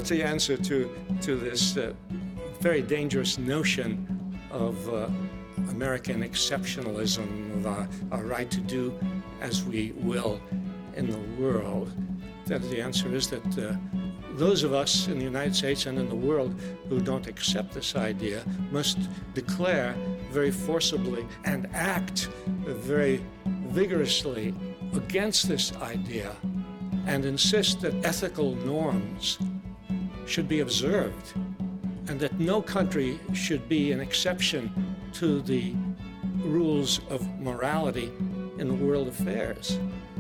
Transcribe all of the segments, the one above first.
what's the answer to this very dangerous notion of American exceptionalism, of our right to do as we will in the world? The answer is that those of us in the United States and in the world who don't accept this idea must declare very forcibly and act very vigorously against this idea and insist that ethical norms should be observed and that no country should be an exception to the rules of morality in world affairs.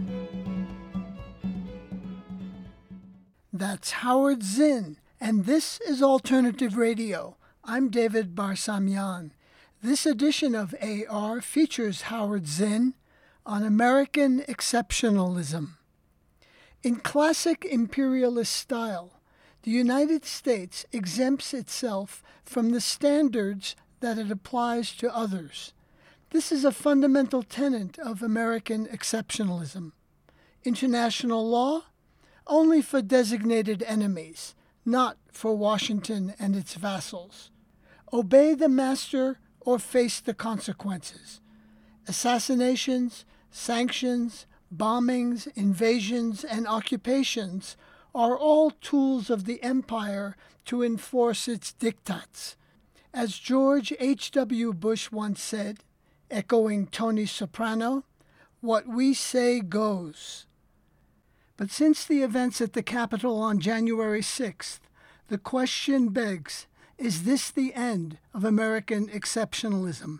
That's Howard Zinn, and this is Alternative Radio. I'm David Barsamian. This edition of AR features Howard Zinn on American exceptionalism. In classic imperialist style, the United States exempts itself from the standards that it applies to others. This is a fundamental tenet of American exceptionalism. International law, only for designated enemies, not for Washington and its vassals. Obey the master or face the consequences. Assassinations, sanctions, bombings, invasions, and occupations are all tools of the empire to enforce its diktats. As George H.W. Bush once said, echoing Tony Soprano, "What we say goes." But since the events at the Capitol on January 6th, the question begs, is this the end of American exceptionalism?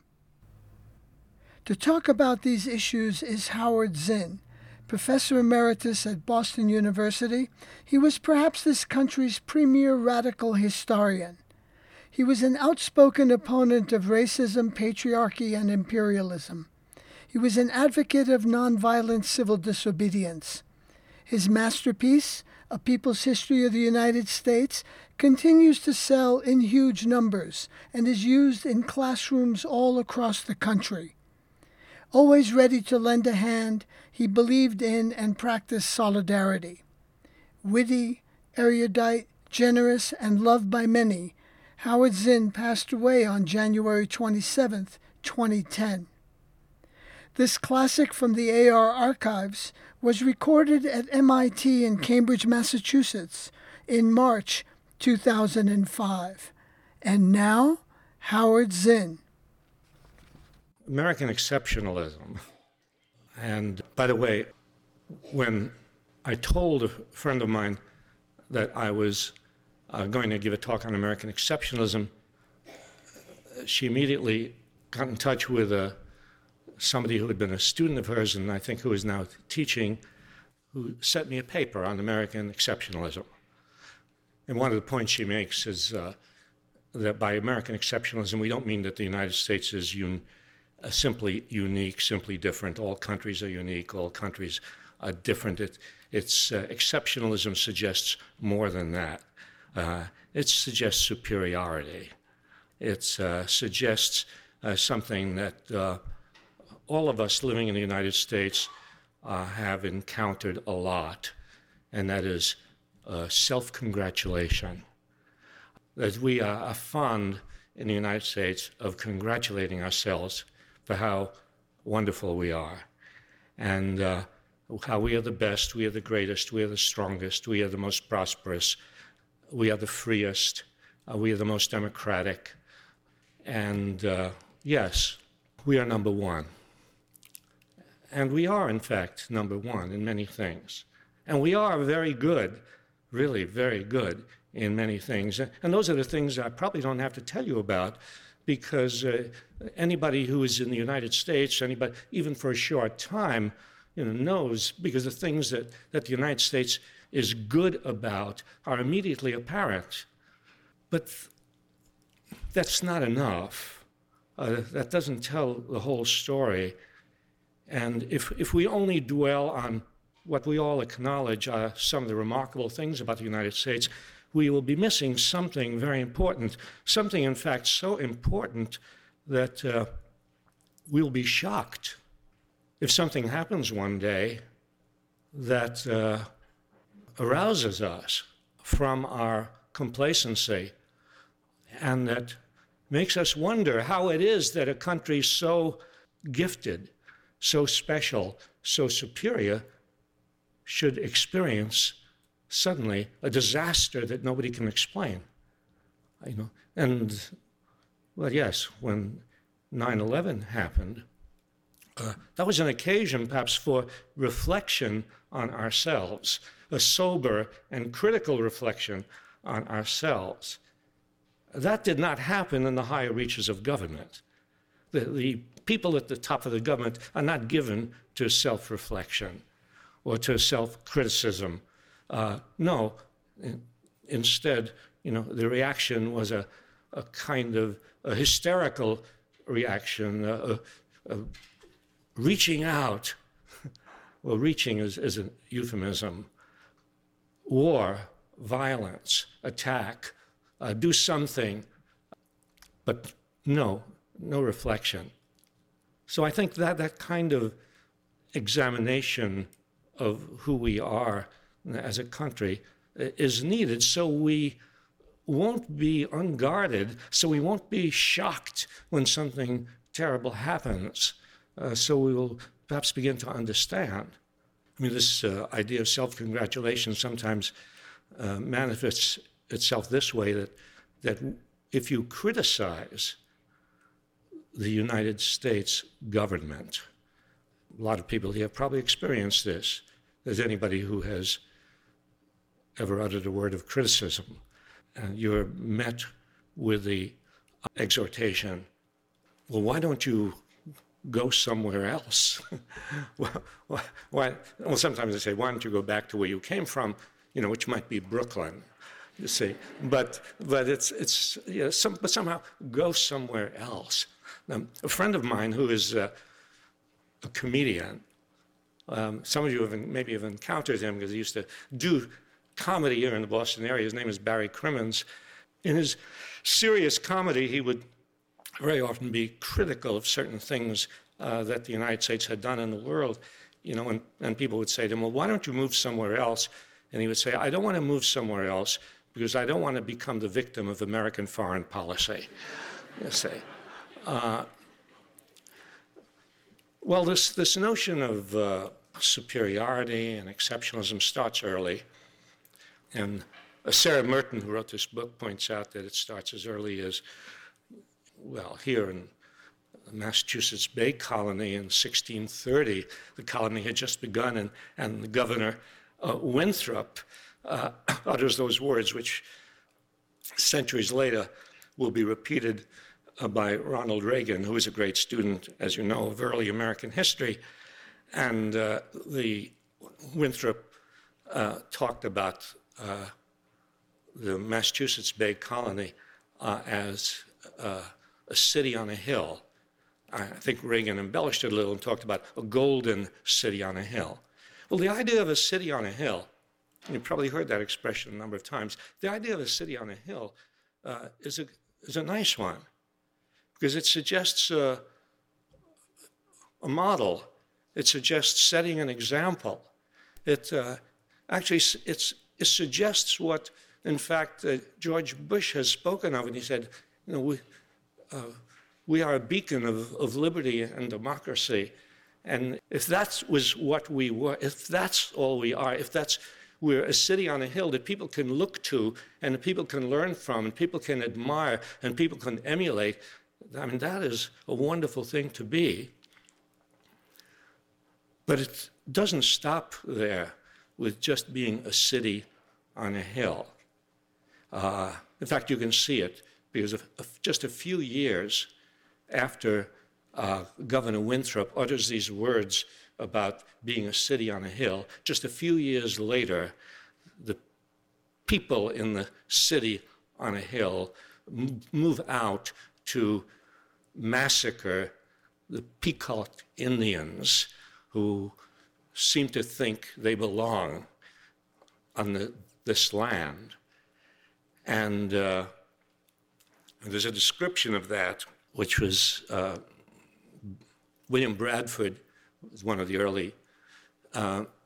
To talk about these issues is Howard Zinn, Professor Emeritus at Boston University. He was perhaps this country's premier radical historian. He was an outspoken opponent of racism, patriarchy, and imperialism. He was an advocate of nonviolent civil disobedience. His masterpiece, A People's History of the United States, continues to sell in huge numbers and is used in classrooms all across the country. Always ready to lend a hand, he believed in and practiced solidarity. Witty, erudite, generous, and loved by many, Howard Zinn passed away on January 27, 2010. This classic from the AR archives was recorded at MIT in Cambridge, Massachusetts in March 2005. And now, Howard Zinn. American exceptionalism. And by the way, when I told a friend of mine that I was going to give a talk on American exceptionalism, she immediately got in touch with somebody who had been a student of hers and I think who is now teaching, who sent me a paper on American exceptionalism. And one of the points she makes is that by American exceptionalism, we don't mean that the United States is simply unique, simply different. All countries are unique, all countries are different. Exceptionalism suggests more than that. It suggests superiority. It suggests something that all of us living in the United States have encountered a lot, and that is self-congratulation. That we are fond in the United States of congratulating ourselves for how wonderful we are, and how we are the best, we are the greatest, we are the strongest, we are the most prosperous, we are the freest, we are the most democratic, and yes, we are number one. And we are, in fact, number one in many things. And we are very good, really very good in many things. And those are the things I probably don't have to tell you about, because anybody who is in the United States, anybody, even for a short time, knows, because the things that the United States is good about are immediately apparent. But that's not enough. That doesn't tell the whole story. And if we only dwell on what we all acknowledge are some of the remarkable things about the United States, we will be missing something very important, something, in fact, so important that we'll be shocked if something happens one day that arouses us from our complacency, and that makes us wonder how it is that a country so gifted, so special, so superior should experience suddenly a disaster that nobody can explain. And, well, yes, when 9/11 happened, that was an occasion perhaps for reflection on ourselves, a sober and critical reflection on ourselves. That did not happen in the higher reaches of government. The people at the top of the government are not given to self-reflection or to self-criticism. No, instead, the reaction was a kind of a hysterical reaction, a reaching out. Well, reaching is a euphemism. War, violence, attack, do something, but no reflection. So I think that kind of examination of who we are as a country is needed, so we won't be unguarded, so we won't be shocked when something terrible happens, so we will perhaps begin to understand. I mean, this idea of self-congratulation sometimes manifests itself this way, that if you criticize the United States government, a lot of people here have probably experienced this. There's anybody who has ever uttered a word of criticism, and you're met with the exhortation, well, why don't you go somewhere else? Well, sometimes they say, why don't you go back to where you came from, which might be Brooklyn, you see. But it's but somehow go somewhere else. A friend of mine who is a comedian, some of you maybe have encountered him because he used to do comedy here in the Boston area. His name is Barry Crimmins. In his serious comedy, he would very often be critical of certain things that the United States had done in the world, and people would say to him, well, why don't you move somewhere else? And he would say, I don't want to move somewhere else because I don't want to become the victim of American foreign policy, you see. Well, this notion of superiority and exceptionalism starts early. And Sarah Merton, who wrote this book, points out that it starts as early as, well, here in the Massachusetts Bay Colony in 1630. The colony had just begun, and the governor, Winthrop, utters those words, which centuries later will be repeated by Ronald Reagan, who was a great student, as you know, of early American history. And the Winthrop talked about the Massachusetts Bay Colony as a city on a hill. I think Reagan embellished it a little and talked about a golden city on a hill. Well, the idea of a city on a hill, and you've probably heard that expression a number of times, the idea of a city on a hill is a nice one, because it suggests a model. It suggests setting an example. It suggests what, in fact, George Bush has spoken of, and he said, we are a beacon of liberty and democracy. And if that was what we were, if that's all we are, we're a city on a hill that people can look to and that people can learn from and people can admire and people can emulate, I mean, that is a wonderful thing to be. But it doesn't stop there with just being a city on a hill. In fact, you can see it because just a few years after Governor Winthrop utters these words about being a city on a hill, just a few years later, the people in the city on a hill move out to massacre the Pequot Indians, who seem to think they belong on this land. And there's a description of that, which was William Bradford, was one of the early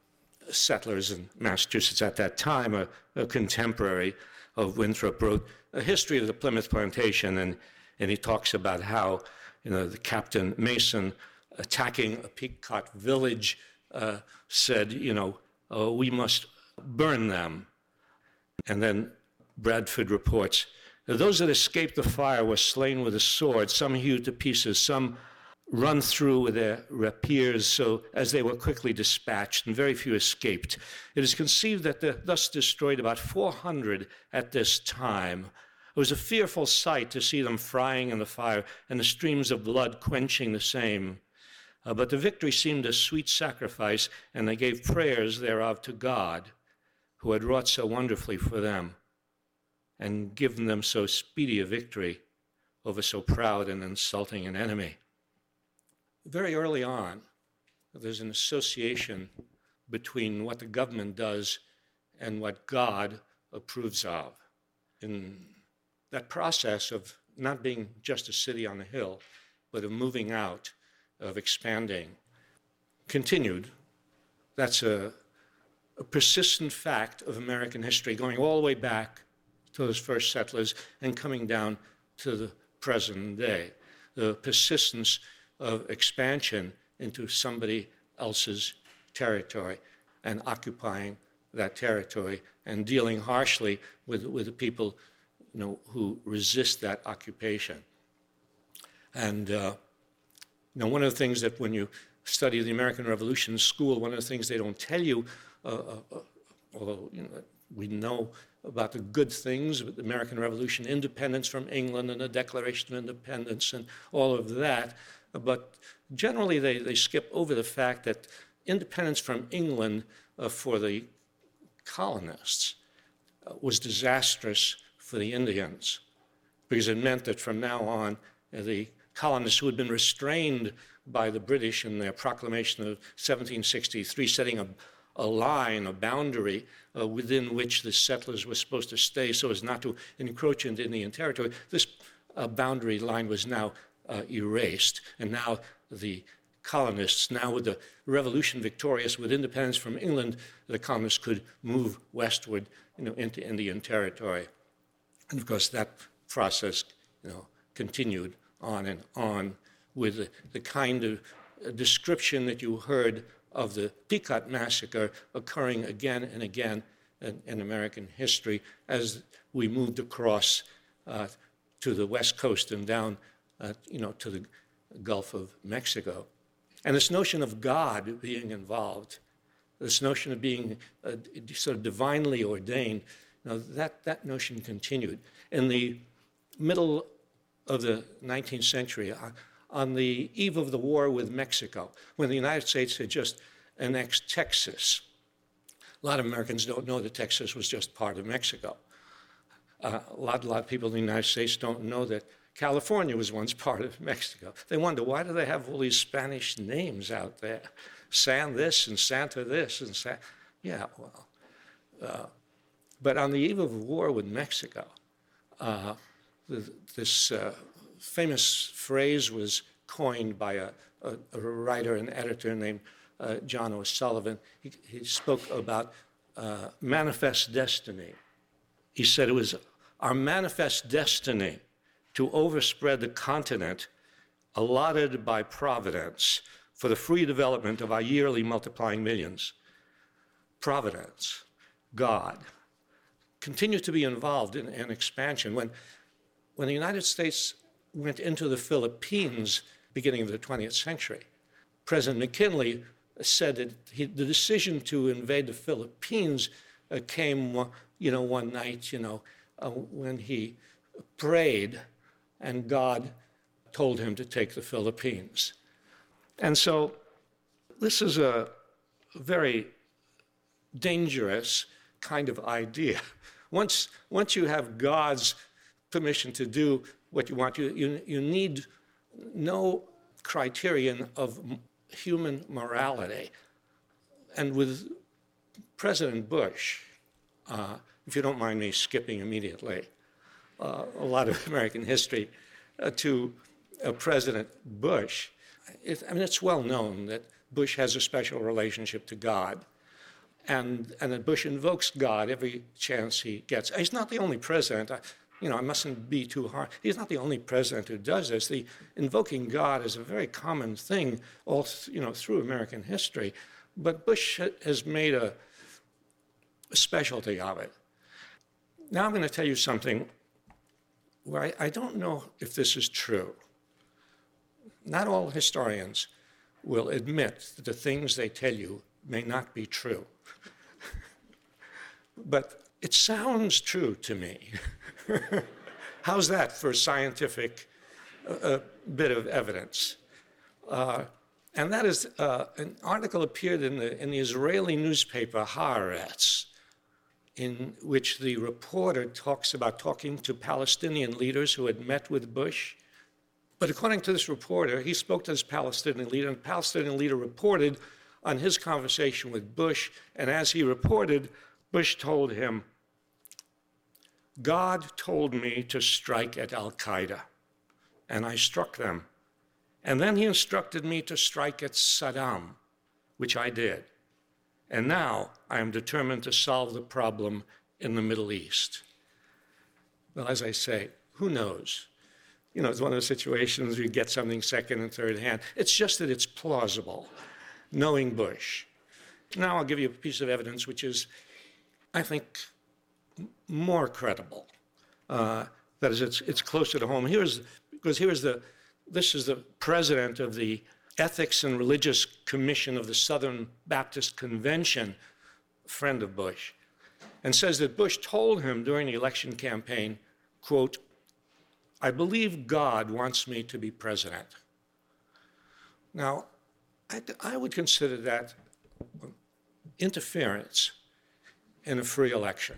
settlers in Massachusetts at that time, a contemporary of Winthrop, wrote a history of the Plymouth Plantation, and he talks about how, the Captain Mason attacking a Pequot village said, we must burn them. And then Bradford reports, those that escaped the fire were slain with a sword, some hewed to pieces, some run through with their rapiers, so as they were quickly dispatched, and very few escaped. It is conceived that they thus destroyed about 400 at this time. It was a fearful sight to see them frying in the fire, and the streams of blood quenching the same. But the victory seemed a sweet sacrifice, and they gave prayers thereof to God, who had wrought so wonderfully for them, and given them so speedy a victory over so proud and insulting an enemy. Very early on, there's an association between what the government does and what God approves of. In that process of not being just a city on a hill, but of moving out, of expanding, continued. That's a persistent fact of American history, going all the way back to those first settlers and coming down to the present day. The persistence of expansion into somebody else's territory and occupying that territory and dealing harshly with the people who resist that occupation. And one of the things that when you study the American Revolution in school, one of the things they don't tell you, although we know about the good things with the American Revolution, independence from England and the Declaration of Independence and all of that, but generally they skip over the fact that independence from England for the colonists was disastrous for the Indians, because it meant that from now on, the colonists who had been restrained by the British in their proclamation of 1763, setting a line, a boundary within which the settlers were supposed to stay so as not to encroach into Indian territory, this boundary line was now erased. And now the colonists, now with the revolution victorious, with independence from England, the colonists could move westward into Indian territory. And of course that process continued on and on with the kind of description that you heard of the Pequot massacre occurring again and again in American history as we moved across to the West Coast and down to the Gulf of Mexico. And this notion of God being involved, this notion of being sort of divinely ordained, that notion continued. In the middle of the 19th century, on the eve of the war with Mexico, when the United States had just annexed Texas. A lot of Americans don't know that Texas was just part of Mexico. A lot of people in the United States don't know that California was once part of Mexico. They wonder, why do they have all these Spanish names out there? San this and Santa this and Santa... Yeah, well... but on the eve of a war with Mexico, this famous phrase was coined by a writer and editor named John O'Sullivan. He spoke about manifest destiny. He said it was our manifest destiny to overspread the continent allotted by Providence for the free development of our yearly multiplying millions. Providence, God, continue to be involved in expansion. When the United States went into the Philippines beginning of the 20th century, President McKinley said that the decision to invade the Philippines came, one night, when he prayed and God told him to take the Philippines. And so this is a very dangerous kind of idea. Once you have God's permission to do what you want, you need no criterion of human morality. And with President Bush, if you don't mind me skipping immediately, a lot of American history to President Bush, it's well known that Bush has a special relationship to God. and that Bush invokes God every chance he gets. He's not the only president. I mustn't be too hard. He's not the only president who does this. The invoking God is a very common thing all through American history. But Bush has made a specialty of it. Now I'm going to tell you something where I don't know if this is true. Not all historians will admit that the things they tell you may not be true. But it sounds true to me. How's that for a scientific bit of evidence? And that is an article appeared in the Israeli newspaper Haaretz, in which the reporter talks about talking to Palestinian leaders who had met with Bush. But according to this reporter, he spoke to this Palestinian leader, and the Palestinian leader reported on his conversation with Bush, and as he reported, Bush told him, God told me to strike at al-Qaeda, and I struck them. And then he instructed me to strike at Saddam, which I did. And now I am determined to solve the problem in the Middle East. Well, as I say, who knows? It's one of those situations where you get something second and third hand. It's just that it's plausible, knowing Bush. Now I'll give you a piece of evidence which is, I think, more credible. That is, it's closer to home. This is the president of the Ethics and Religious Commission of the Southern Baptist Convention, a friend of Bush, and says that Bush told him during the election campaign, quote, I believe God wants me to be president. Now, I would consider that interference in a free election.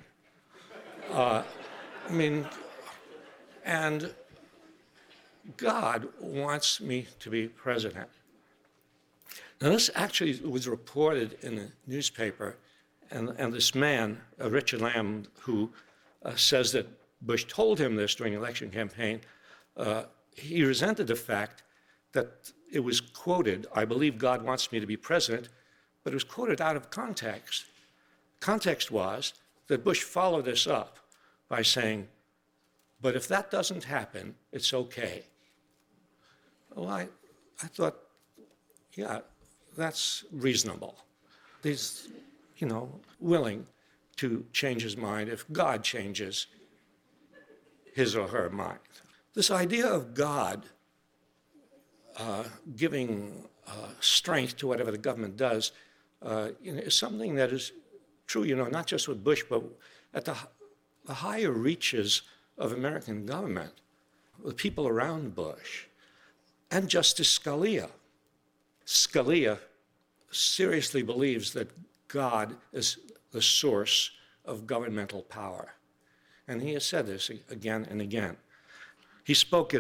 And God wants me to be president. Now, this actually was reported in the newspaper, and this man, Richard Lamb, who says that Bush told him this during the election campaign, he resented the fact that it was quoted, I believe God wants me to be president, but it was quoted out of context. Context was that Bush followed this up by saying, but if that doesn't happen, it's okay. Well, I thought, yeah, that's reasonable. He's, willing to change his mind if God changes his or her mind. This idea of God giving strength to whatever the government does is something that is true, not just with Bush, but at the higher reaches of American government, the people around Bush, and Justice Scalia. Scalia seriously believes that God is the source of governmental power. And he has said this again and again. He spoke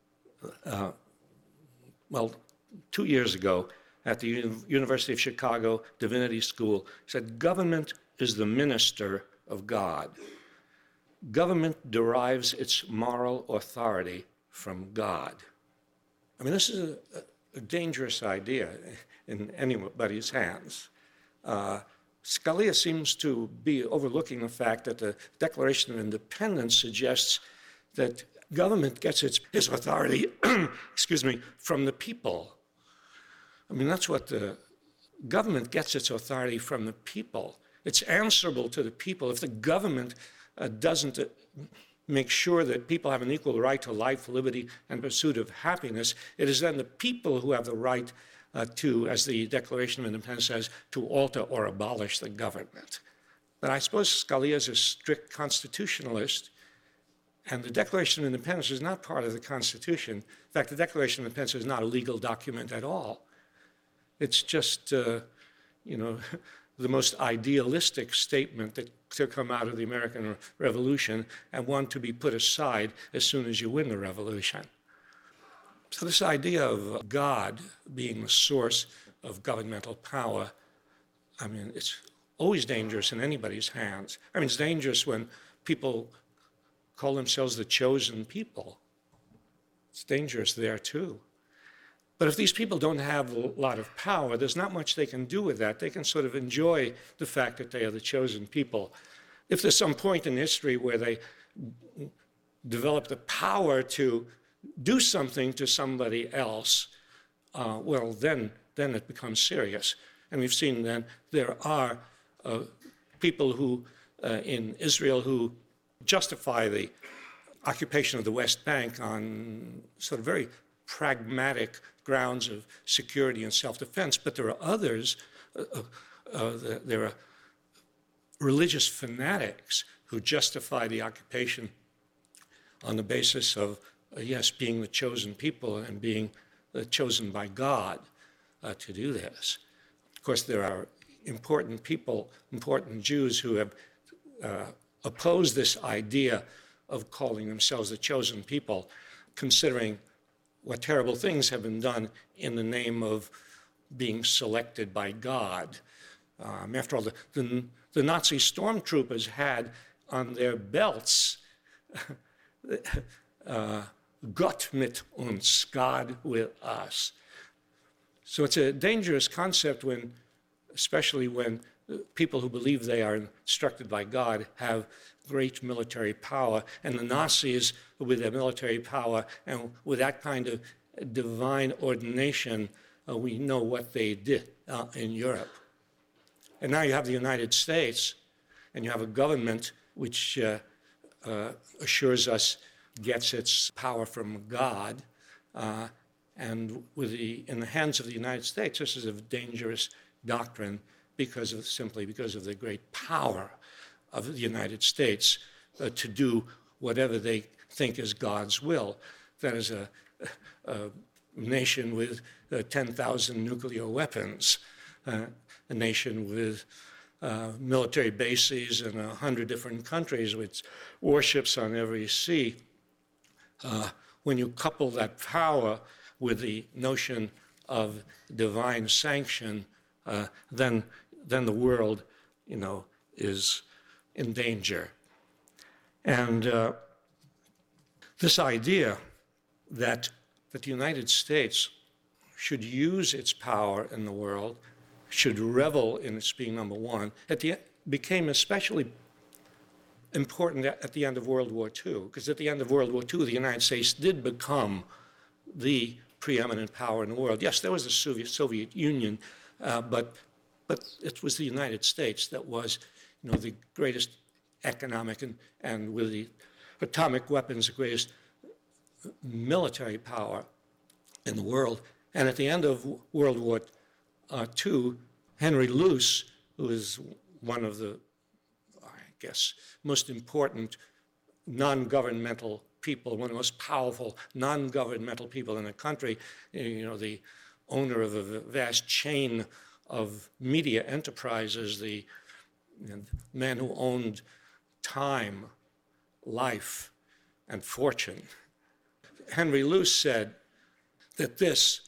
2 years ago at the University of Chicago Divinity School. He said, government is the minister of God. Government derives its moral authority from God. This is a dangerous idea in anybody's hands. Scalia seems to be overlooking the fact that the Declaration of Independence suggests that government gets its authority, from the people. That's what the government gets its authority from the people. It's answerable to the people. If the government doesn't make sure that people have an equal right to life, liberty, and pursuit of happiness, it is then the people who have the right to, as the Declaration of Independence says, to alter or abolish the government. But I suppose Scalia is a strict constitutionalist, and the Declaration of Independence is not part of the Constitution. In fact, the Declaration of Independence is not a legal document at all. It's just, the most idealistic statement that to come out of the American Revolution, and one to be put aside as soon as you win the revolution. So this idea of God being the source of governmental power, it's always dangerous in anybody's hands. It's dangerous when people call themselves the chosen people. It's dangerous there too. But if these people don't have a lot of power, there's not much they can do with that. They can sort of enjoy the fact that they are the chosen people. If there's some point in history where they develop the power to do something to somebody else, well, then it becomes serious. And we've seen then there are people who in Israel who justify the occupation of the West Bank on sort of very pragmatic grounds of security and self-defense, but there are others, there are religious fanatics who justify the occupation on the basis of, yes, being the chosen people and being chosen by God to do this. Of course, there are important people, important Jews who have opposed this idea of calling themselves the chosen people, considering what terrible things have been done in the name of being selected by God. After all, the Nazi stormtroopers had on their belts, Gott mit uns, God with us. So it's a dangerous concept when, especially when people who believe they are instructed by God have great military power, and the Nazis, with their military power and with that kind of divine ordination, we know what they did in Europe. And now you have the United States, and you have a government which assures us gets its power from God, and in the hands of the United States, this is a dangerous doctrine simply because of the great power of the United States to do whatever they think is God's will. That is a nation with 10,000 nuclear weapons, a nation with military bases in 100 different countries with warships on every sea. When you couple that power with the notion of divine sanction, then the world, is in danger. And this idea that the United States should use its power in the world, should revel in its being number one, became especially important at the end of World War II, because at the end of World War II, the United States did become the preeminent power in the world. Yes, there was the Soviet Union, but it was the United States that was, the greatest economic and with the atomic weapons, the greatest military power in the world. And at the end of World War II, Henry Luce, who is one of the, most important non-governmental people, one of the most powerful non-governmental people in the country, the owner of a vast chain of media enterprises, the man who owned time, life, and fortune. Henry Luce said that this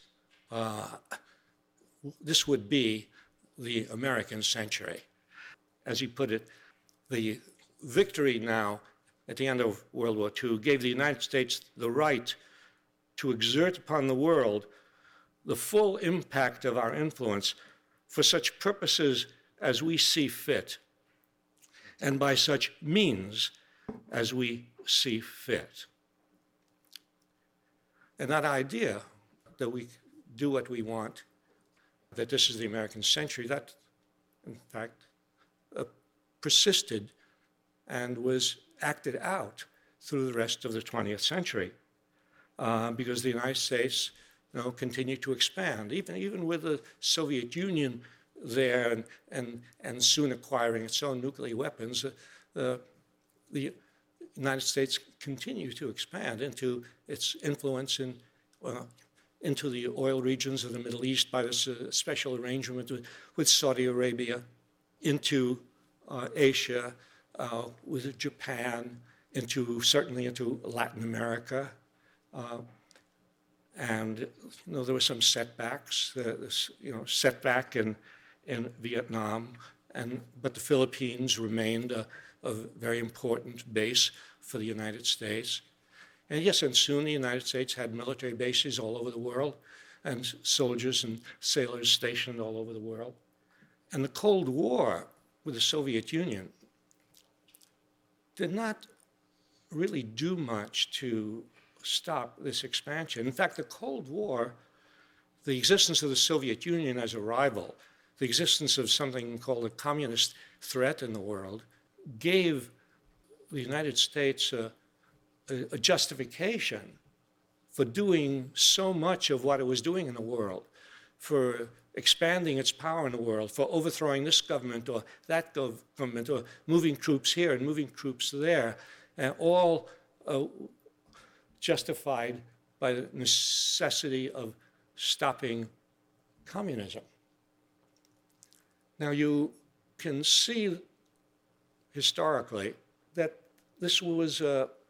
would be the American century. As he put it, the victory now at the end of World War II gave the United States the right to exert upon the world the full impact of our influence for such purposes as we see fit, and by such means as we see fit. And that idea that we do what we want, that this is the American century, that, in fact, persisted and was acted out through the rest of the 20th century, because the United States continued to expand, even with the Soviet Union there and soon acquiring its own nuclear weapons. The United States continued to expand into its influence into the oil regions of the Middle East by this special arrangement with Saudi Arabia, into Asia with Japan, certainly into Latin America. And there were some setbacks, setback in Vietnam, but the Philippines remained a very important base for the United States. And yes, and soon the United States had military bases all over the world. and soldiers and sailors stationed all over the world. And the Cold War with the Soviet Union did not really do much to stop this expansion. In fact, the Cold War, the existence of the Soviet Union as a rival, the existence of something called a communist threat in the world, gave the United States a justification for doing so much of what it was doing in the world, for expanding its power in the world, for overthrowing this government or that government, or moving troops here and moving troops there, and all justified by the necessity of stopping communism. Now, you can see historically that this was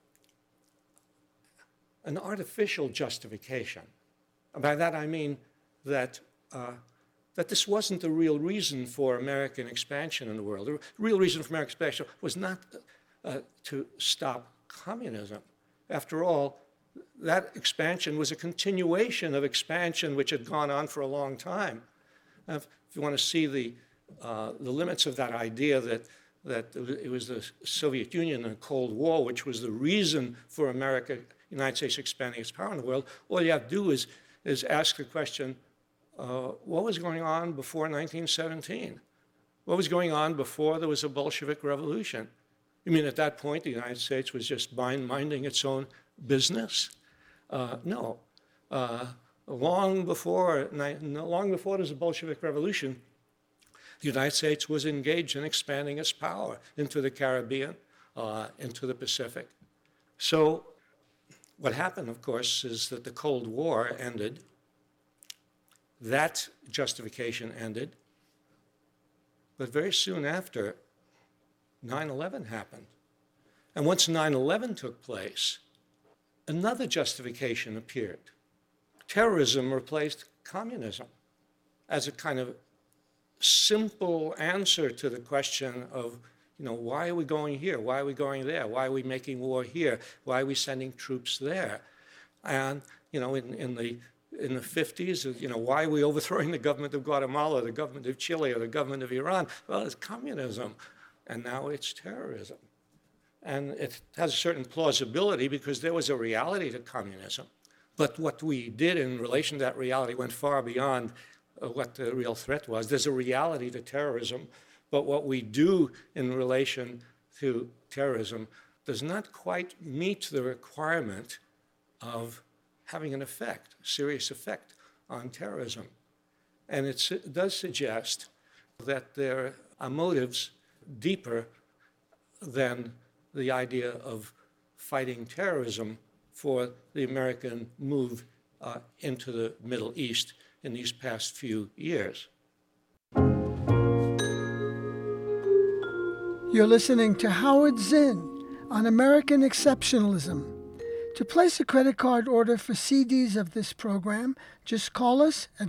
an artificial justification. By that I mean that this wasn't the real reason for American expansion in the world. The real reason for American expansion was not to stop communism. After all, that expansion was a continuation of expansion which had gone on for a long time. If you want to see the limits of that idea that it was the Soviet Union and the Cold War which was the reason for United States expanding its power in the world, all you have to do is ask the question, what was going on before 1917? What was going on before there was a Bolshevik Revolution? You mean at that point the United States was just minding its own business? No. Long before there's a Bolshevik Revolution, the United States was engaged in expanding its power into the Caribbean, into the Pacific. So what happened, of course, is that the Cold War ended. That justification ended. But very soon after, 9/11 happened. And once 9/11 took place, another justification appeared. Terrorism replaced communism as a kind of simple answer to the question of, why are we going here? Why are we going there? Why are we making war here? Why are we sending troops there? And, in the 50s, why are we overthrowing the government of Guatemala, the government of Chile, or the government of Iran? Well, it's communism, and now it's terrorism. And it has a certain plausibility because there was a reality to communism. But what we did in relation to that reality went far beyond what the real threat was. There's a reality to terrorism, but what we do in relation to terrorism does not quite meet the requirement of having an effect, a serious effect on terrorism. And it does suggest that there are motives deeper than the idea of fighting terrorism for the American move into the Middle East in these past few years. You're listening to Howard Zinn on American Exceptionalism. To place a credit card order for CDs of this program, just call us at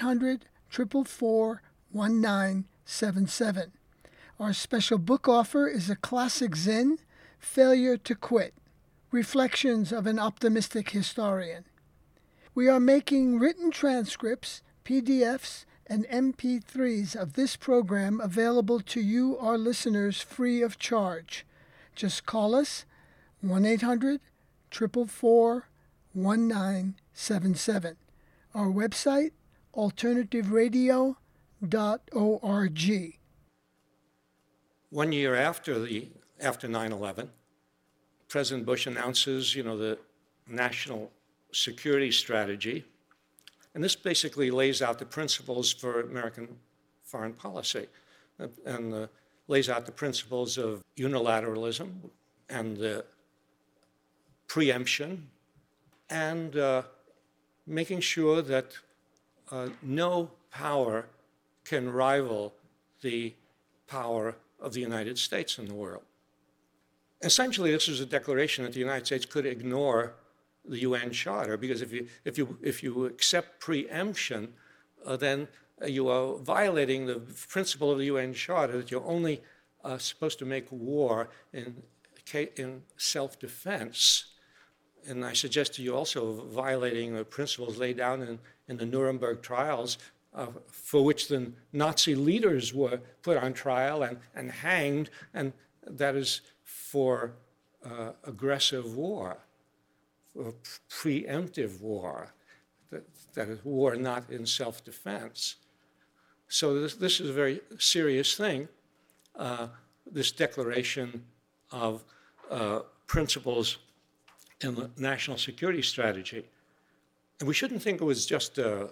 1-800-444-1977. Our special book offer is a classic Zinn, Failure to Quit, Reflections of an Optimistic Historian. We are making written transcripts, PDFs, and MP3s of this program available to you, our listeners, free of charge. Just call us 1-800-444-1977. Our website, alternativeradio.org. 1 year after 9/11, President Bush announces, the national security strategy. And this basically lays out the principles for American foreign policy and lays out the principles of unilateralism and preemption and making sure that no power can rival the power of the United States in the world. Essentially, this is a declaration that the United States could ignore the UN Charter, because if you accept preemption, then you are violating the principle of the UN Charter that you're only supposed to make war in self-defense. And I suggest to you also violating the principles laid down in the Nuremberg trials, for which the Nazi leaders were put on trial and hanged, and that is for aggressive war, for preemptive war, that is war not in self-defense. So this is a very serious thing, this declaration of principles in the national security strategy. And we shouldn't think it was just a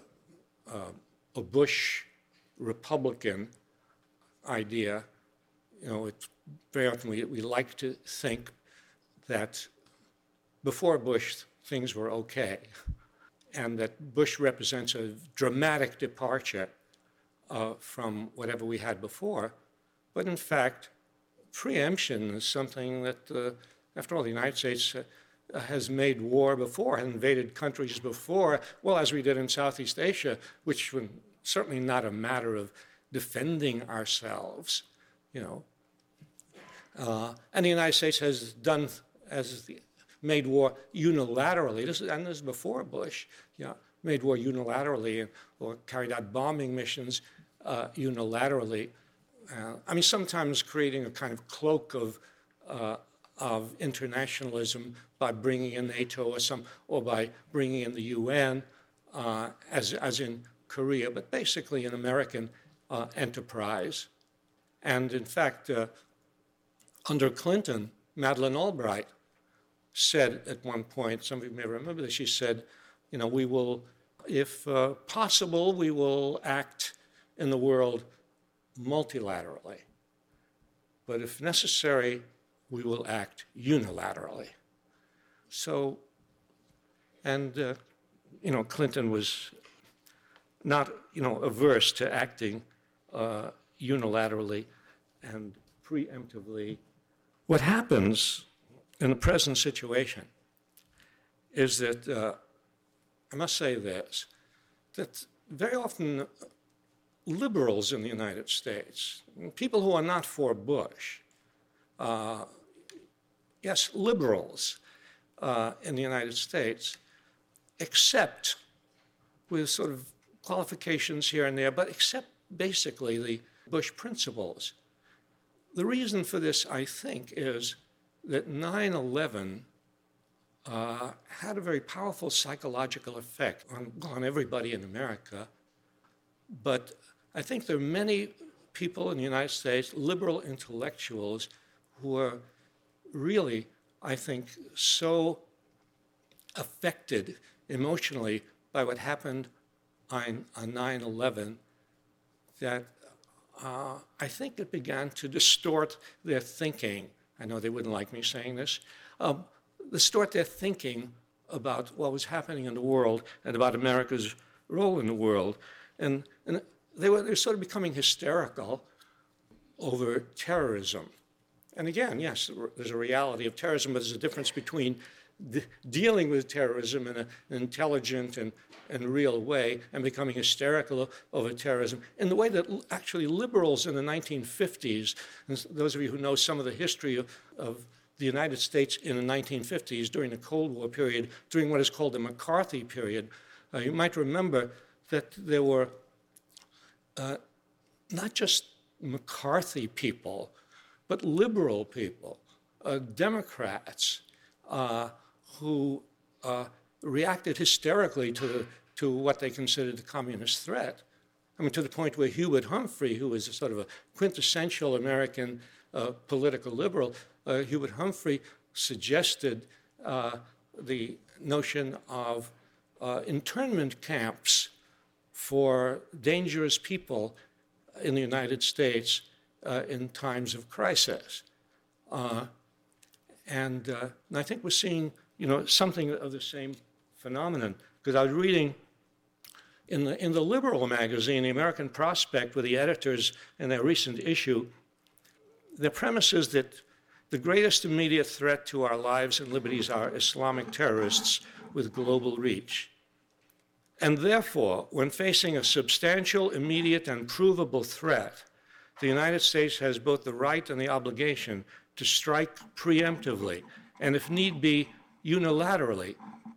Bush Republican idea. You know, very often we like to think that before Bush things were okay, and that Bush represents a dramatic departure from whatever we had before. But in fact, preemption is something that, after all, the United States has made war before, has invaded countries before, well, as we did in Southeast Asia, which was certainly not a matter of defending ourselves, you know. And the United States has made war unilaterally. This is before Bush, you know, made war unilaterally or carried out bombing missions unilaterally. I mean, sometimes creating a kind of cloak of internationalism by bringing in NATO or by bringing in the UN, as in Korea, but basically an American enterprise. And in fact, under Clinton, Madeleine Albright said at one point, some of you may remember this, she said, you know, we will, if possible, we will act in the world multilaterally. But if necessary, we will act unilaterally. So, and, you know, Clinton was not, you know, averse to acting unilaterally and preemptively. What happens in the present situation is that, I must say this, that very often liberals in the United States, people who are not for Bush, yes, liberals in the United States, accept, with sort of qualifications here and there, but accept basically the Bush principles. The reason for this, I think, is that 9/11 had a very powerful psychological effect on everybody in America. But I think there are many people in the United States, liberal intellectuals, who are really, I think, so affected emotionally by what happened on 9/11 that I think it began to distort their thinking. I know they wouldn't like me saying this. Distort their thinking about what was happening in the world and about America's role in the world. And they were sort of becoming hysterical over terrorism. And again, yes, there's a reality of terrorism, but there's a difference between dealing with terrorism in an intelligent and real way and becoming hysterical over terrorism in the way that actually liberals in the 1950s, and those of you who know some of the history of the United States in the 1950s during the Cold War period, during what is called the McCarthy period, you might remember that there were not just McCarthy people, but liberal people, Democrats, who reacted hysterically to what they considered the communist threat. I mean, to the point where Hubert Humphrey, who was a sort of a quintessential American political liberal, Hubert Humphrey suggested the notion of internment camps for dangerous people in the United States in times of crisis. And I think we're seeing, you know, something of the same phenomenon. Because I was reading in the liberal magazine, the American Prospect, with the editors in their recent issue, the premise is that the greatest immediate threat to our lives and liberties are Islamic terrorists with global reach. And therefore, when facing a substantial, immediate, and provable threat, the United States has both the right and the obligation to strike preemptively, and if need be, unilaterally,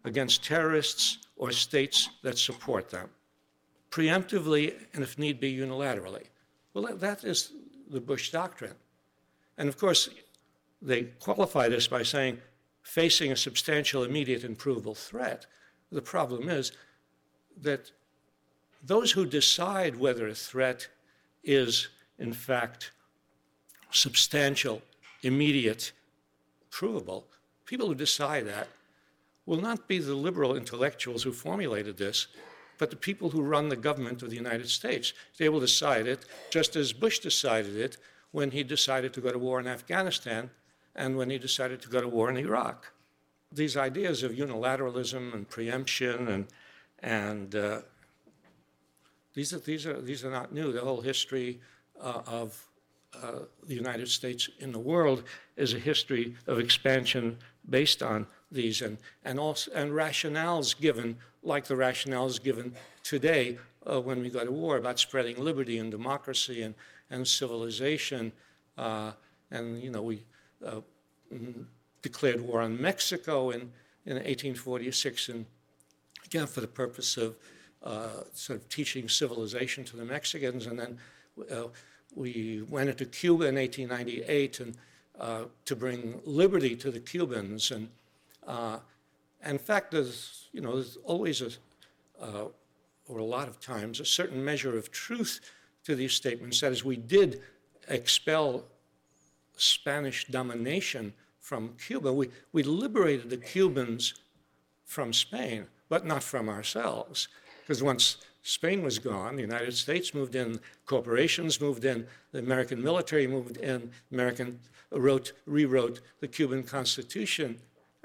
against terrorists or states that support them, preemptively and if need be unilaterally. Well, that is the Bush doctrine. And of course, they qualify this by saying facing a substantial, immediate, and provable threat. The problem is that those who decide whether a threat is, in fact, substantial, immediate, provable, people who decide that will not be the liberal intellectuals who formulated this, but the people who run the government of the United States. They will decide it just as Bush decided it when he decided to go to war in Afghanistan and when he decided to go to war in Iraq. These ideas of unilateralism and preemption and these are not new. The whole history of the United States in the world is a history of expansion based on these and rationales given, like the rationales given today when we go to war about spreading liberty and democracy and civilization. We declared war on Mexico in 1846, and again for the purpose of sort of teaching civilization to the Mexicans, and then we went into Cuba in 1898 and to bring liberty to the Cubans. And in fact, there's always or a lot of times, a certain measure of truth to these statements. That is, we did expel Spanish domination from Cuba. We liberated the Cubans from Spain, but not from ourselves. Because once Spain was gone, the United States moved in, corporations moved in, the American military moved in, rewrote the Cuban Constitution.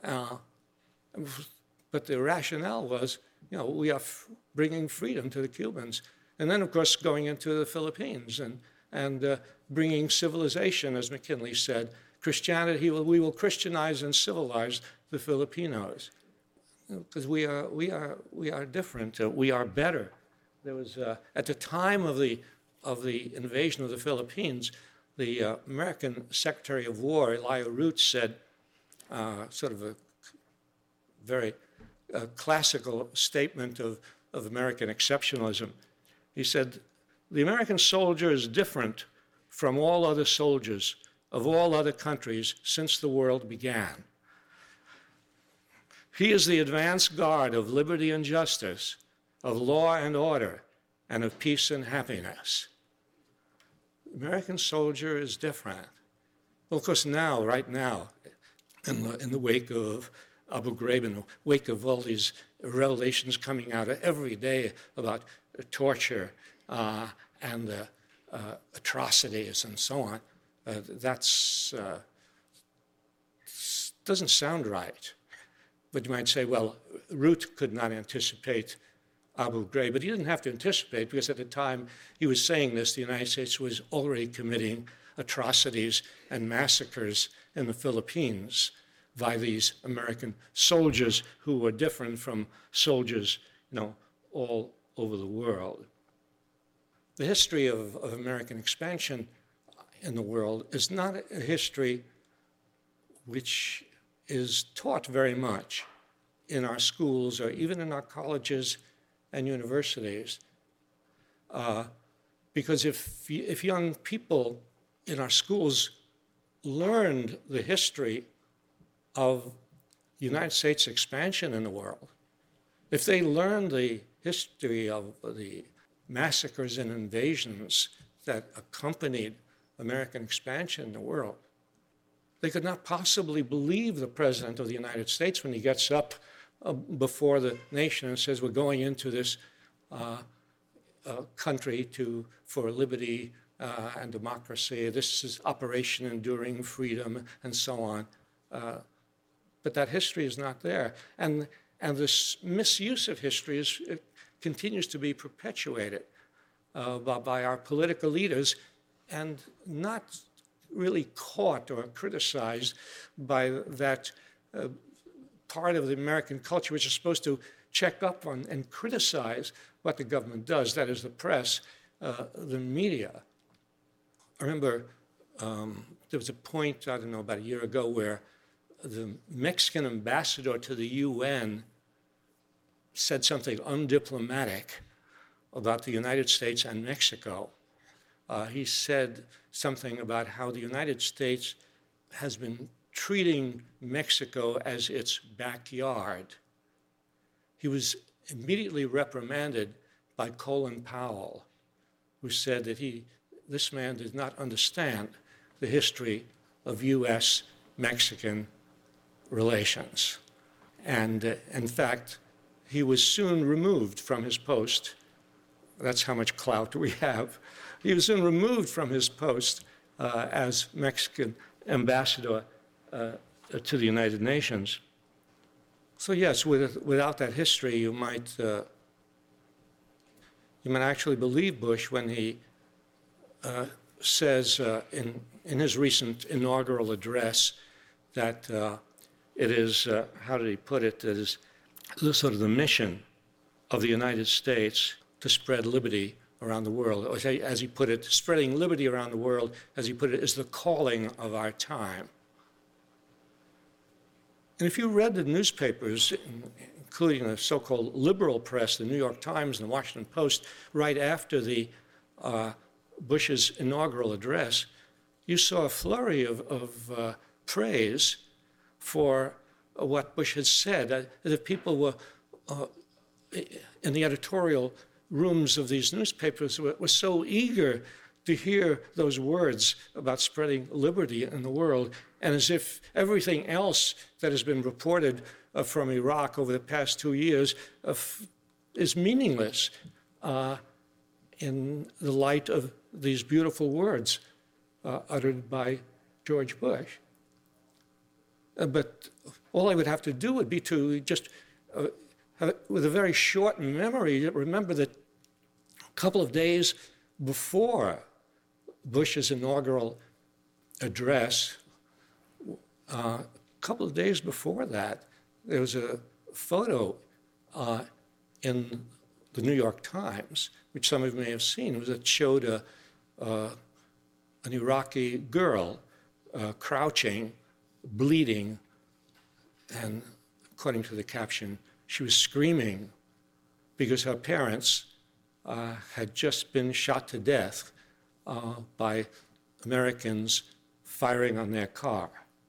But the rationale was, we are bringing freedom to the Cubans. And then, of course, going into the Philippines and bringing civilization, as McKinley said, Christianity, we will Christianize and civilize the Filipinos. Because we are different. We are better. There was at the time of the invasion of the Philippines, the American Secretary of War, Elia Root, said sort of a very classical statement of American exceptionalism. He said, "The American soldier is different from all other soldiers of all other countries since the world began. He is the advance guard of liberty and justice, of law and order, and of peace and happiness." The American soldier is different. Well, of course, right now, in the wake of Abu Ghraib, in the wake of all these revelations coming out every day about torture and atrocities and so on, that's doesn't sound right. But you might say, well, Root could not anticipate Abu Ghraib, but he didn't have to anticipate, because at the time he was saying this, the United States was already committing atrocities and massacres in the Philippines by these American soldiers who were different from soldiers, all over the world. The history of American expansion in the world is not a history which is taught very much in our schools or even in our colleges and universities. Because if young people in our schools learned the history of the United States expansion in the world, if they learned the history of the massacres and invasions that accompanied American expansion in the world, they could not possibly believe the President of the United States when he gets up before the nation and says, we're going into this country for liberty and democracy. This is Operation Enduring Freedom, and so on. But that history is not there. And this misuse of history continues to be perpetuated by our political leaders and not really caught or criticized by that part of the American culture which is supposed to check up on and criticize what the government does, that is the press, the media. I remember there was a point, about a year ago, where the Mexican ambassador to the UN said something undiplomatic about the United States and Mexico. He said something about how the United States has been treating Mexico as its backyard. He was immediately reprimanded by Colin Powell, who said that this man did not understand the history of U.S.-Mexican relations. And in fact, he was soon removed from his post. That's how much clout we have. He was soon removed from his post as Mexican ambassador to the United Nations. So yes, without that history, you might actually believe Bush when he says in his recent inaugural address that it is, how did he put it, it is sort of the mission of the United States to spread liberty around the world. Or as he put it, spreading liberty around the world, as he put it, is the calling of our time. And if you read the newspapers, including the so-called liberal press, the New York Times and the Washington Post, right after the Bush's inaugural address, you saw a flurry of praise for what Bush had said. As if people were in the editorial rooms of these newspapers were so eager to hear those words about spreading liberty in the world, and as if everything else that has been reported from Iraq over the past 2 years is meaningless in the light of these beautiful words uttered by George Bush. But all I would have to do would be to just, with a very short memory, remember that a couple of days before Bush's inaugural address, a couple of days before that, there was a photo in the New York Times, which some of you may have seen. It showed an Iraqi girl crouching, bleeding, and according to the caption, she was screaming because her parents had just been shot to death by Americans firing on their car.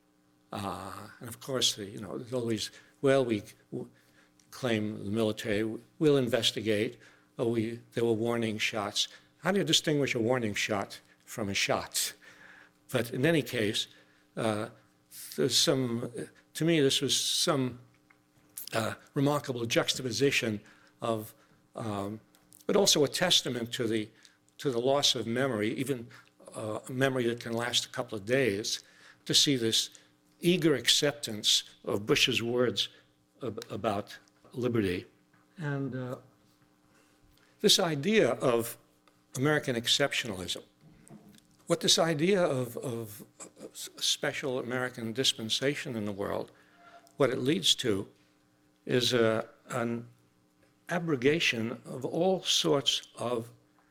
And of course, there's always, well, we claim the military, we'll investigate, there were warning shots. How do you distinguish a warning shot from a shot? But in any case, there's to me, this was some remarkable juxtaposition of, but also a testament to the loss of memory, even a memory that can last a couple of days, to see this eager acceptance of Bush's words about liberty. And this idea of American exceptionalism, what this idea of special American dispensation in the world, what it leads to is an abrogation of all sorts of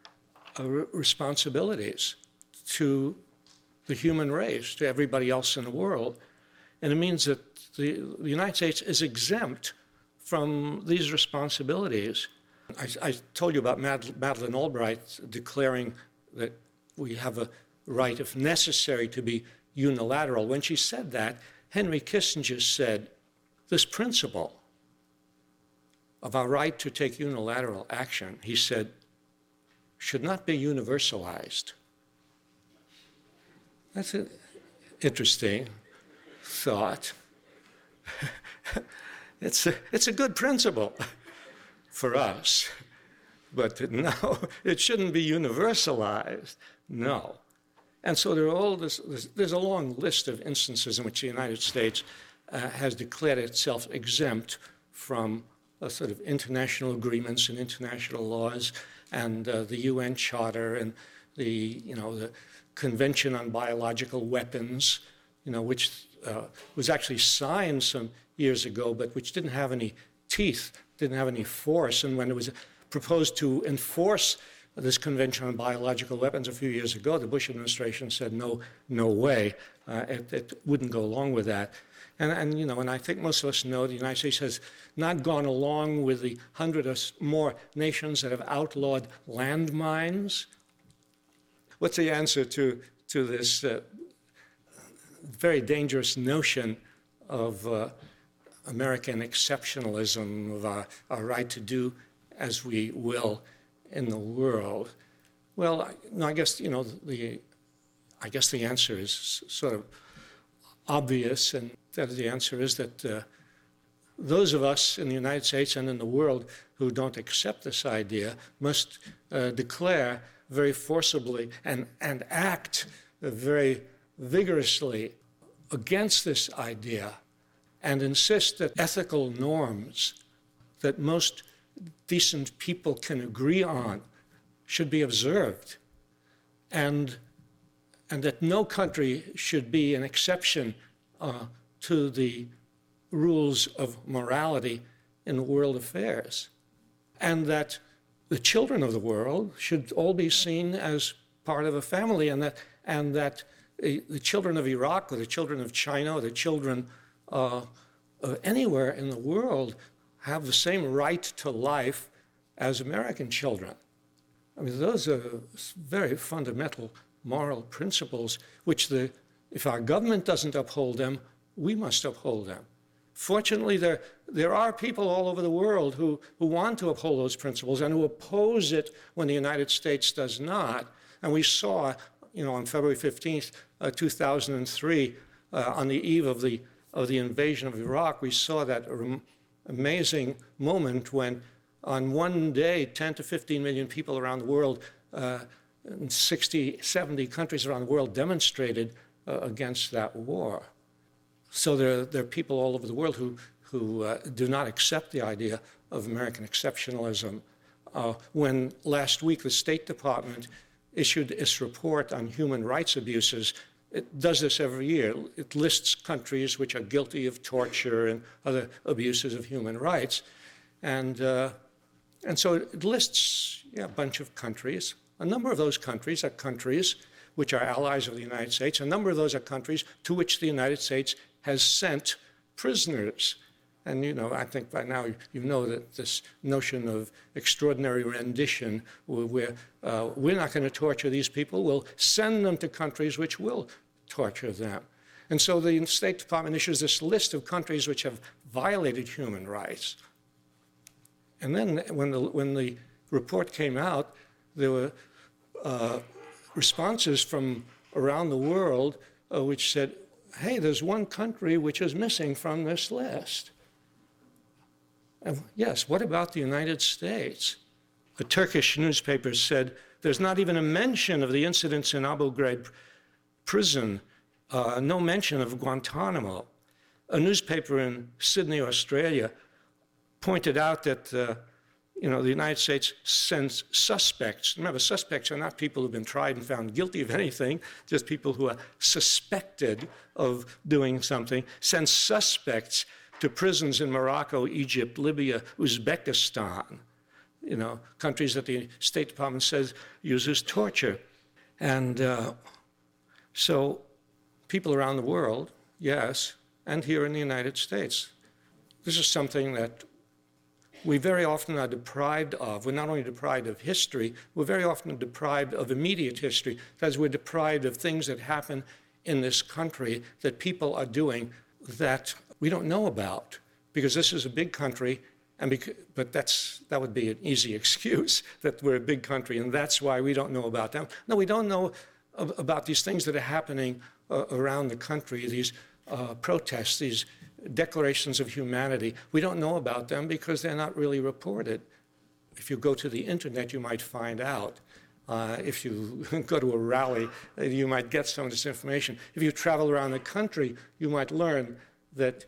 responsibilities to the human race, to everybody else in the world. And it means that the United States is exempt from these responsibilities. I told you about Madeleine Albright declaring that we have a right, if necessary, to be unilateral. When she said that, Henry Kissinger said, this principle of our right to take unilateral action, he said, should not be universalized. That's an interesting thought. It's a good principle for us, but no, it shouldn't be universalized. No. And so there's a long list of instances in which the United States has declared itself exempt from sort of international agreements and international laws and the UN Charter and the Convention on Biological Weapons, which was actually signed some years ago, but which didn't have any teeth, didn't have any force. And when it was proposed to enforce this Convention on Biological Weapons a few years ago, the Bush administration said, no way, it wouldn't go along with that. And I think most of us know the United States has not gone along with the 100 or more nations that have outlawed landmines. What's the answer to this very dangerous notion of American exceptionalism, of our right to do as we will in the world? Well, I guess the answer is sort of obvious, and that the answer is that those of us in the United States and in the world who don't accept this idea must declare very forcibly and act very vigorously against this idea, and insist that ethical norms that most decent people can agree on should be observed, and that no country should be an exception to the rules of morality in world affairs, and that the children of the world should all be seen as part of a family, and that the children of Iraq or the children of China or the children anywhere in the world have the same right to life as American children. I mean, those are very fundamental moral principles which if our government doesn't uphold them, we must uphold them. Fortunately, there are people all over the world who want to uphold those principles and who oppose it when the United States does not. And we saw, on February 15th, 2003, on the eve of the invasion of Iraq, we saw that amazing moment when on one day, 10 to 15 million people around the world, in 60, 70 countries around the world demonstrated against that war. So there are people all over the world who do not accept the idea of American exceptionalism. When last week the State Department issued its report on human rights abuses, it does this every year. It lists countries which are guilty of torture and other abuses of human rights. And so it lists a bunch of countries. A number of those countries are countries which are allies of the United States. A number of those are countries to which the United States has sent prisoners. And I think by now you know that this notion of extraordinary rendition, where we're not going to torture these people, we'll send them to countries which will torture them. And so the State Department issues this list of countries which have violated human rights. And then when the report came out, there were responses from around the world which said, hey, there's one country which is missing from this list. And yes, what about the United States? A Turkish newspaper said there's not even a mention of the incidents in Abu Ghraib prison, no mention of Guantanamo. A newspaper in Sydney, Australia, pointed out that the United States sends suspects. Remember, suspects are not people who've been tried and found guilty of anything, just people who are suspected of doing something, sends suspects to prisons in Morocco, Egypt, Libya, Uzbekistan, countries that the State Department says uses torture. And so people around the world, yes, and here in the United States, this is something that we very often are deprived of. We're not only deprived of history, we're very often deprived of immediate history, because we're deprived of things that happen in this country that people are doing that we don't know about, because this is a big country, but that would be an easy excuse, that we're a big country and that's why we don't know about them. No, we don't know about these things that are happening around the country, these protests, these declarations of humanity. We don't know about them because they're not really reported. If you go to the internet, you might find out. If you go to a rally, you might get some of this information. If you travel around the country, you might learn that,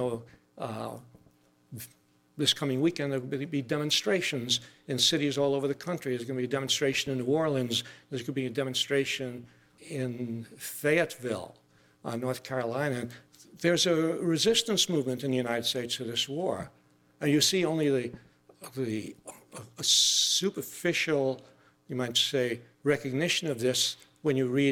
this coming weekend there will be demonstrations in cities all over the country. There's going to be a demonstration in New Orleans. There's going to be a demonstration in Fayetteville, North Carolina. There's a resistance movement in the United States to this war. And you see only a superficial, you might say, recognition of this when you read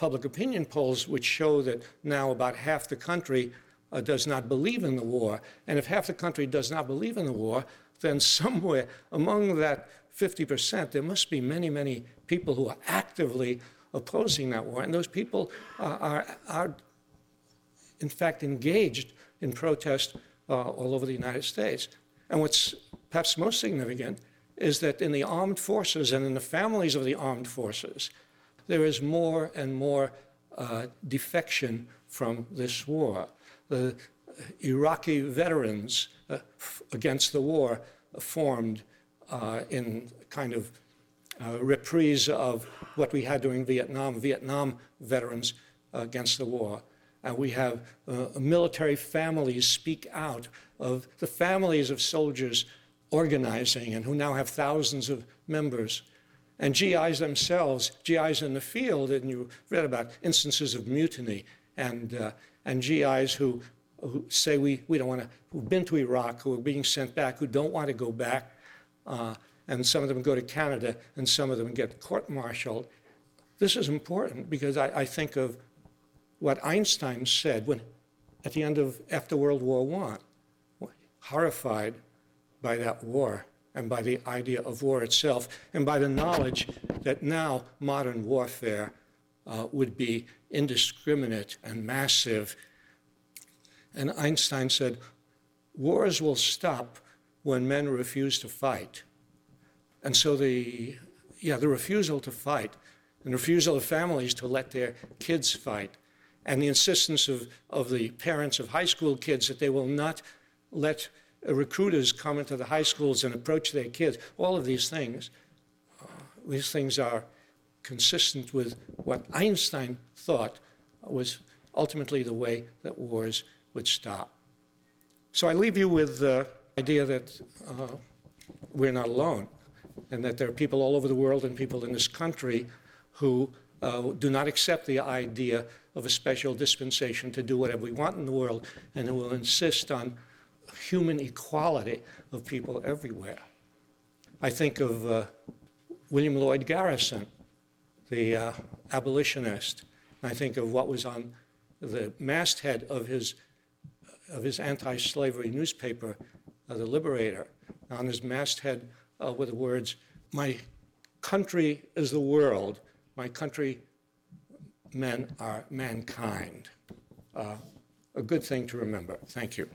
public opinion polls which show that now about half the country does not believe in the war. And if half the country does not believe in the war, then somewhere among that 50%, there must be many, many people who are actively opposing that war. And those people are in fact, engaged in protest all over the United States. And what's perhaps most significant is that in the armed forces and in the families of the armed forces, there is more and more defection from this war. The Iraqi veterans against the war formed in kind of reprise of what we had during Vietnam veterans against the war. And we have military families speak out of the families of soldiers organizing and who now have thousands of members. And GIs themselves, GIs in the field, and you read about instances of mutiny, and GIs who say we don't want to, who've been to Iraq, who are being sent back, who don't want to go back, and some of them go to Canada, and some of them get court-martialed. This is important because I think of what Einstein said when, at the end of, after World War I, horrified by that war and by the idea of war itself and by the knowledge that now modern warfare would be indiscriminate and massive. And Einstein said, wars will stop when men refuse to fight. And so the refusal to fight and refusal of families to let their kids fight and the insistence of the parents of high school kids that they will not let recruiters come into the high schools and approach their kids, all of these things are consistent with what Einstein thought was ultimately the way that wars would stop. So I leave you with the idea that we're not alone and that there are people all over the world and people in this country who do not accept the idea of a special dispensation to do whatever we want in the world, and who will insist on human equality of people everywhere. I think of William Lloyd Garrison, the abolitionist. I think of what was on the masthead of his anti-slavery newspaper, The Liberator. On his masthead were the words, "My country is the world, my countrymen are mankind." A good thing to remember. Thank you.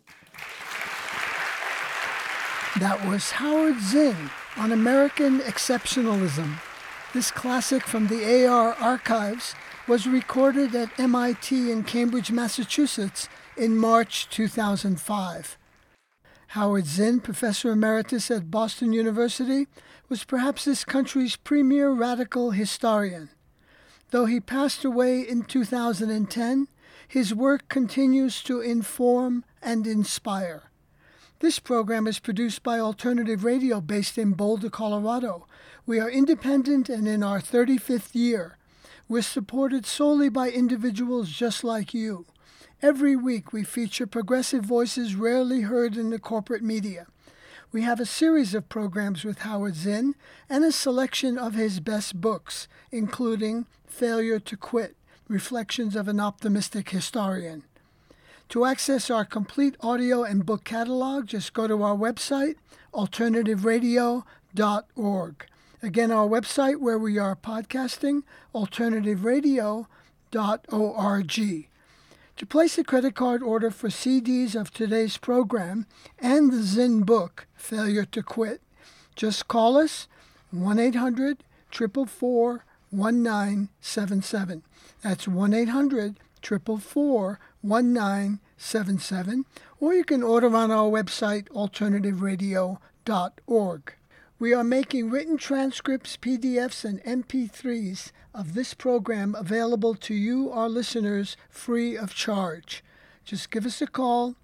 That was Howard Zinn on American exceptionalism. This classic from the AR archives was recorded at MIT in Cambridge, Massachusetts in March 2005. Howard Zinn, professor emeritus at Boston University, was perhaps this country's premier radical historian. Though he passed away in 2010, his work continues to inform and inspire. This program is produced by Alternative Radio based in Boulder, Colorado. We are independent and in our 35th year. We're supported solely by individuals just like you. Every week we feature progressive voices rarely heard in the corporate media. We have a series of programs with Howard Zinn and a selection of his best books, including Failure to Quit, Reflections of an Optimistic Historian. To access our complete audio and book catalog, just go to our website, alternativeradio.org. Again, our website where we are podcasting, alternativeradio.org. To place a credit card order for CDs of today's program and the Zinn book, Failure to Quit, just call us 1-800-444-1977. That's 1-800-444-1977. Or you can order on our website, alternativeradio.org. We are making written transcripts, PDFs, and MP3s of this program available to you, our listeners, free of charge. Just give us a call,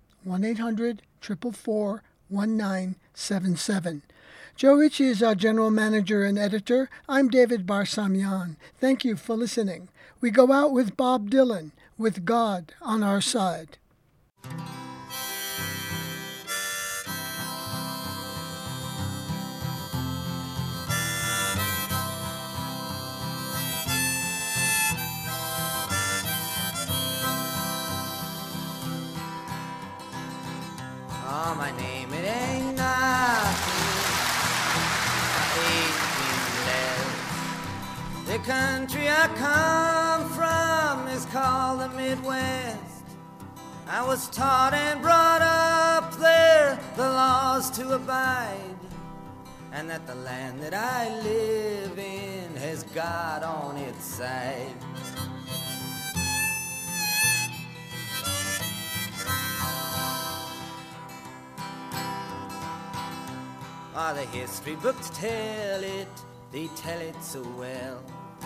1-800-444-1977. Joe Ritchie is our general manager and editor. I'm David Barsamian. Thank you for listening. We go out with Bob Dylan, With God on Our Side. Now my name, it ain't nothing. The country I come from is called the Midwest. I was taught and brought up there the laws to abide, and that the land that I live in has God on its side. Ah, the history books tell it, they tell it so well.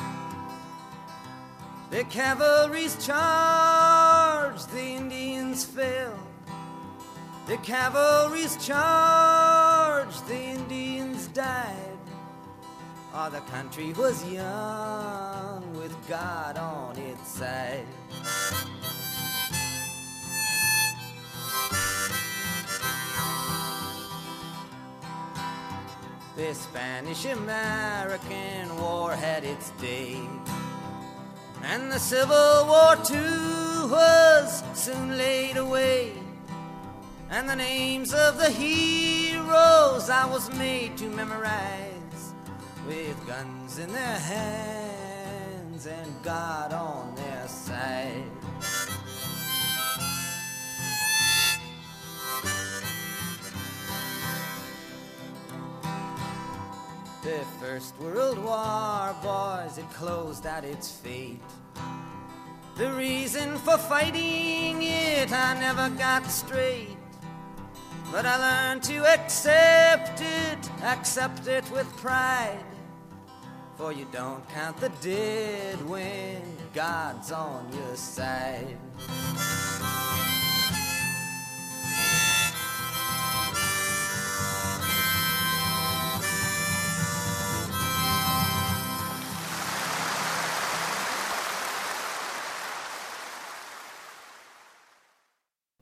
The cavalry's charged, the Indians fell. The cavalry's charged, the Indians died. Ah, the country was young with God on its side. The Spanish-American War had its day, and the Civil War too was soon laid away. And the names of the heroes I was made to memorize, with guns in their hands and God on their side. The First World War, boys, it closed out its fate. The reason for fighting it I never got straight, but I learned to accept it with pride. For you don't count the dead when God's on your side.